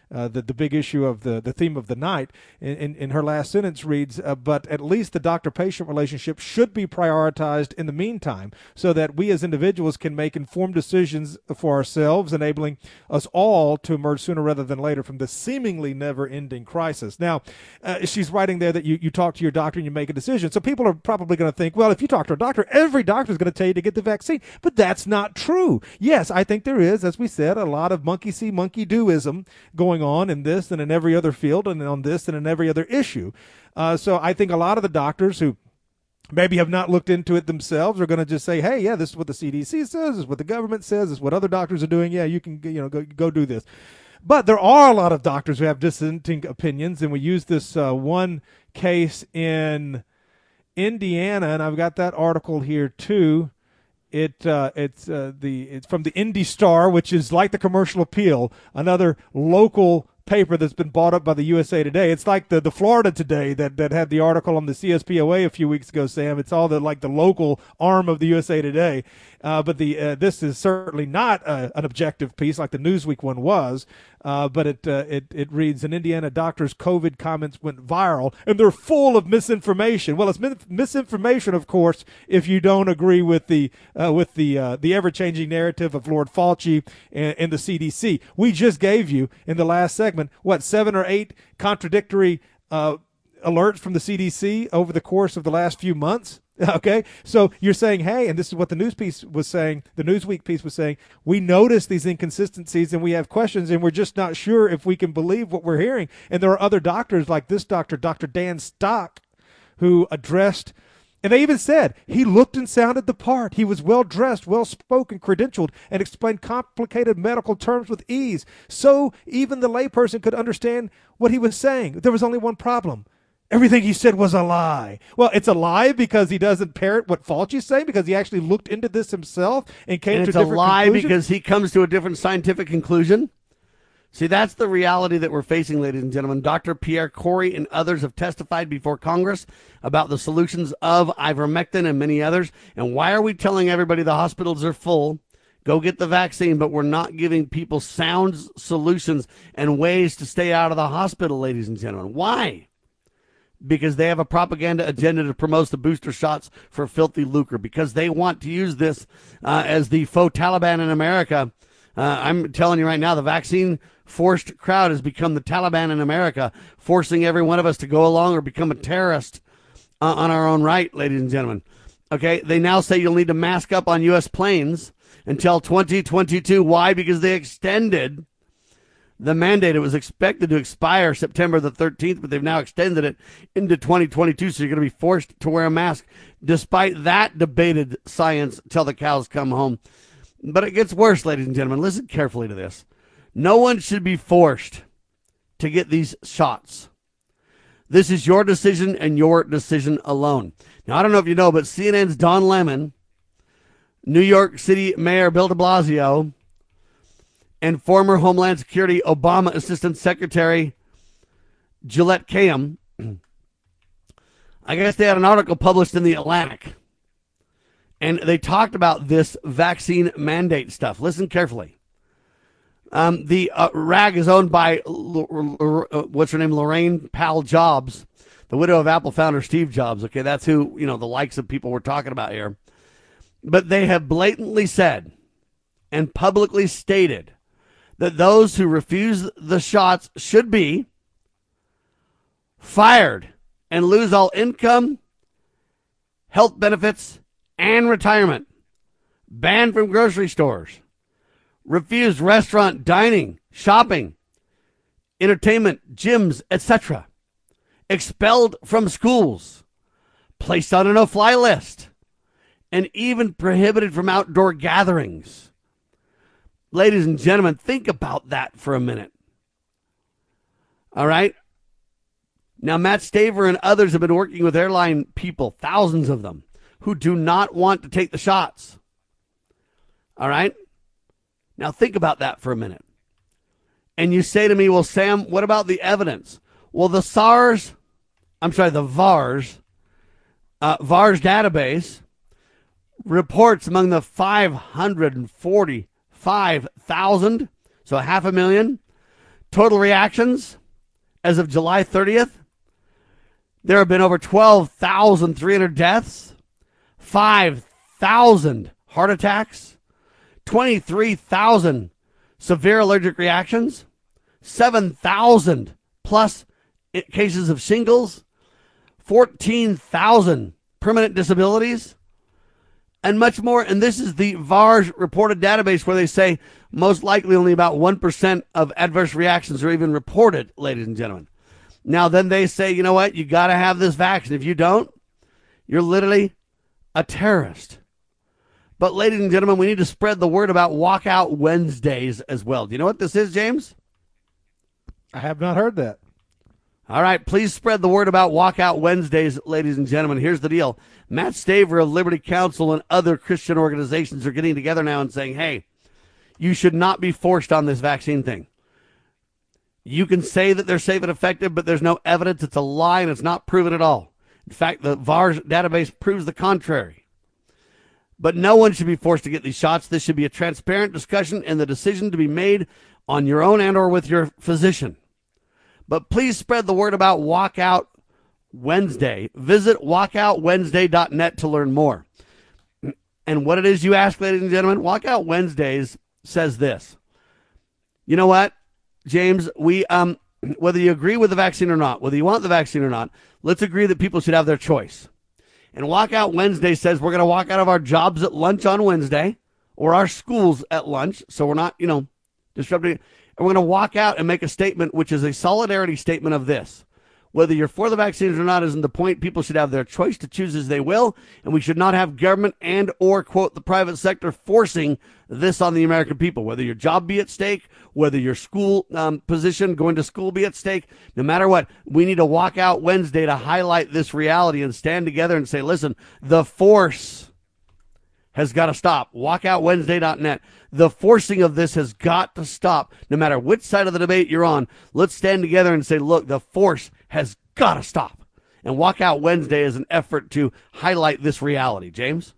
the big issue of the theme of the night. In her last sentence reads, but at least the doctor-patient relationship should be prioritized in the meantime so that we as individuals can make informed decisions for ourselves, enabling us all to emerge sooner rather than later from this seemingly never-ending crisis. Now, she's writing there that you talk to your doctor and you make a decision. So people are probably going to think, well, if you talk to a doctor, every doctor is going to tell you to get the vaccine. But that's not true. Yes, I think there is, as we said, a lot of monkey see, monkey doism going on in this and in every other field and on this and in every other issue. So I think a lot of the doctors who maybe have not looked into it themselves are going to just say, hey, yeah, this is what the CDC says, this is what the government says, this is what other doctors are doing. Yeah, you can go do this. But there are a lot of doctors who have dissenting opinions, and we use this one case in Indiana, and I've got that article here too. It's from the Indy Star, which is like the Commercial Appeal, another local paper that's been bought up by the USA Today. It's like the Florida Today that had the article on the CSPOA a few weeks ago, Sam. It's all the local arm of the USA Today. But this is certainly not an objective piece like the Newsweek one was. But it reads, an Indiana doctor's COVID comments went viral, and they're full of misinformation. Well, it's misinformation, of course, if you don't agree with the ever-changing narrative of Lord Fauci and the CDC. We just gave you in the last segment 7 or 8 contradictory alerts from the CDC over the course of the last few months. Okay, so you're saying, hey, and this is what the Newsweek piece was saying, we notice these inconsistencies and we have questions and we're just not sure if we can believe what we're hearing. And there are other doctors like this doctor, Dr. Dan Stock, who addressed, and they even said he looked and sounded the part. He was well-dressed, well-spoken, credentialed, and explained complicated medical terms with ease. So even the layperson could understand what he was saying. There was only one problem. Everything he said was a lie. Well, it's a lie because he doesn't parrot what Fauci's saying, because he actually looked into this himself and came to a different conclusion. It's a lie because he comes to a different scientific conclusion. See, that's the reality that we're facing, ladies and gentlemen. Dr. Pierre Corey and others have testified before Congress about the solutions of ivermectin and many others. And why are we telling everybody the hospitals are full? Go get the vaccine, but we're not giving people sound solutions and ways to stay out of the hospital, ladies and gentlemen. Why? Because they have a propaganda agenda to promote the booster shots for filthy lucre, because they want to use this as the faux Taliban in America. I'm telling you right now, the vaccine-forced crowd has become the Taliban in America, forcing every one of us to go along or become a terrorist on our own right, ladies and gentlemen. Okay, they now say you'll need to mask up on U.S. planes until 2022. Why? Because they extended the mandate. It was expected to expire September the 13th, but they've now extended it into 2022, so you're going to be forced to wear a mask, despite that debated science till the cows come home. But it gets worse, ladies and gentlemen. Listen carefully to this. No one should be forced to get these shots. This is your decision and your decision alone. Now, I don't know if you know, but CNN's Don Lemon, New York City Mayor Bill de Blasio, and former Homeland Security Obama Assistant Secretary Gillette Kayyem, I guess they had an article published in The Atlantic, and they talked about this vaccine mandate stuff. Listen carefully. The rag is owned by, what's her name, Lorraine Powell Jobs, the widow of Apple founder Steve Jobs. Okay, that's who, the likes of people we're talking about here. But they have blatantly said and publicly stated that those who refuse the shots should be fired and lose all income, health benefits, and retirement, banned from grocery stores, refused restaurant dining, shopping, entertainment, gyms, etc., expelled from schools, placed on a no-fly list, and even prohibited from outdoor gatherings. Ladies and gentlemen, think about that for a minute. All right? Now, Matt Staver and others have been working with airline people, thousands of them, who do not want to take the shots. All right? Now, think about that for a minute. And you say to me, well, Sam, what about the evidence? Well, the VAERS database reports among the 545,000, so 500,000, Total reactions as of July 30th, there have been over 12,300 deaths, 5,000 heart attacks, 23,000 severe allergic reactions, 7,000 plus cases of shingles, 14,000 permanent disabilities, and much more. And this is the VAERS reported database where they say most likely only about 1% of adverse reactions are even reported, ladies and gentlemen. Now, then they say, you know what? You got to have this vaccine. If you don't, you're literally a terrorist. But, ladies and gentlemen, we need to spread the word about Walkout Wednesdays as well. Do you know what this is, James? I have not heard that. All right, please spread the word about Walkout Wednesdays, ladies and gentlemen. Here's the deal. Matt Staver of Liberty Counsel and other Christian organizations are getting together now and saying, hey, you should not be forced on this vaccine thing. You can say that they're safe and effective, but there's no evidence. It's a lie, and it's not proven at all. In fact, the VAERS database proves the contrary. But no one should be forced to get these shots. This should be a transparent discussion and the decision to be made on your own and or with your physician. But please spread the word about Walkout Wednesday. Visit walkoutwednesday.net to learn more. And what it is you ask, ladies and gentlemen, Walkout Wednesdays says this. You know what, James? We whether you agree with the vaccine or not, whether you want the vaccine or not, let's agree that people should have their choice. And Walkout Wednesday says we're going to walk out of our jobs at lunch on Wednesday or our schools at lunch, so we're not, disrupting it. And we're going to walk out and make a statement, which is a solidarity statement of this. Whether you're for the vaccines or not isn't the point. People should have their choice to choose as they will, and we should not have government and or, quote, the private sector forcing this on the American people. Whether your job be at stake, whether your school position, going to school be at stake, no matter what, we need to walk out Wednesday to highlight this reality and stand together and say, listen, the force has got to stop. Walkoutwednesday.net. The forcing of this has got to stop. No matter which side of the debate you're on, let's stand together and say, look, the force has got to stop. And Walkout Wednesday is an effort to highlight this reality. James?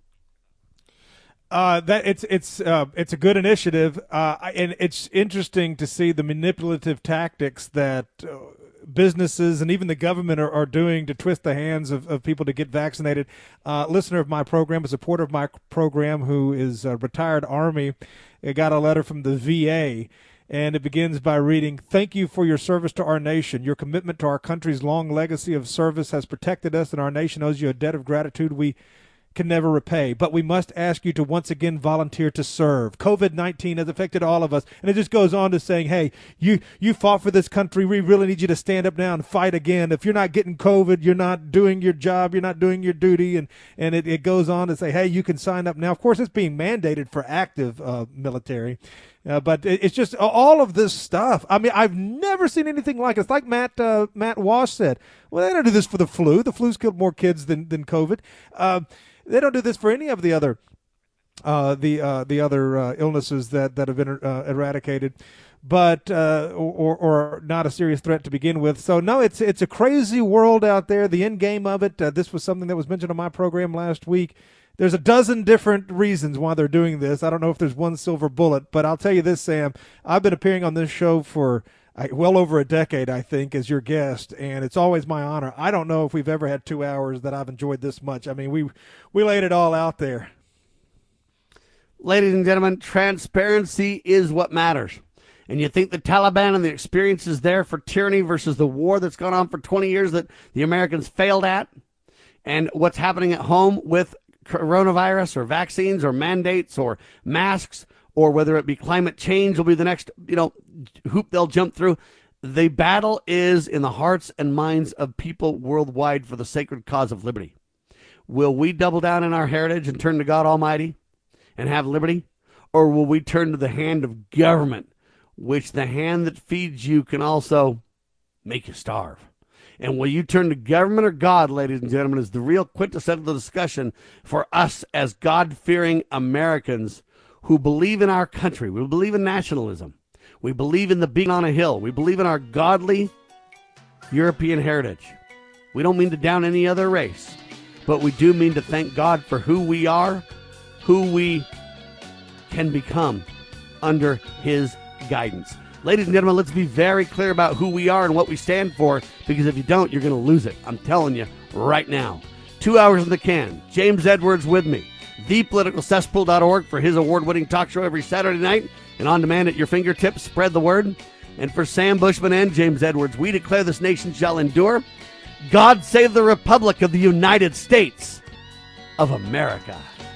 It's a good initiative, and it's interesting to see the manipulative tactics that businesses and even the government are doing to twist the hands of people to get vaccinated. Listener of my program, a supporter of my program who is a retired Army, got a letter from the VA, and it begins by reading, "Thank you for your service to our nation. Your commitment to our country's long legacy of service has protected us, and our nation owes you a debt of gratitude we can never repay. But we must ask you to once again volunteer to serve. COVID-19 has affected all of us." And it just goes on to saying, hey, you fought for this country. We really need you to stand up now and fight again. If you're not getting COVID, you're not doing your job. You're not doing your duty. And it goes on to say, hey, you can sign up now. Of course, it's being mandated for active military. But it's just all of this stuff. I mean, I've never seen anything like it. It's like Matt Walsh said. Well, they don't do this for the flu. The flu's killed more kids than COVID. They don't do this for any of the other illnesses that have been eradicated, but or not a serious threat to begin with. So no, it's a crazy world out there. The end game of it. This was something that was mentioned on my program last week. There's a dozen different reasons why they're doing this. I don't know if there's one silver bullet, but I'll tell you this, Sam. I've been appearing on this show for well over a decade, I think, as your guest, and it's always my honor. I don't know if we've ever had 2 hours that I've enjoyed this much. I mean, we laid it all out there. Ladies and gentlemen, transparency is what matters. And you think the Taliban and the experiences there for tyranny versus the war that's gone on for 20 years that the Americans failed at, and what's happening at home with coronavirus or vaccines or mandates or masks, or whether it be climate change will be the next, hoop they'll jump through. The battle is in the hearts and minds of people worldwide for the sacred cause of liberty. Will we double down in our heritage and turn to God Almighty and have liberty? Or will we turn to the hand of government, which the hand that feeds you can also make you starve? And will you turn to government or God, ladies and gentlemen, is the real quintessential discussion for us as God-fearing Americans who believe in our country. We believe in nationalism. We believe in the being on a hill. We believe in our godly European heritage. We don't mean to down any other race, but we do mean to thank God for who we are, who we can become under his guidance. Ladies and gentlemen, let's be very clear about who we are and what we stand for, because if you don't, you're going to lose it. I'm telling you right now. 2 hours in the can. James Edwards with me. ThePoliticalCesspool.org for his award-winning talk show every Saturday night and on demand at your fingertips. Spread the word. And for Sam Bushman and James Edwards, we declare this nation shall endure. God save the Republic of the United States of America.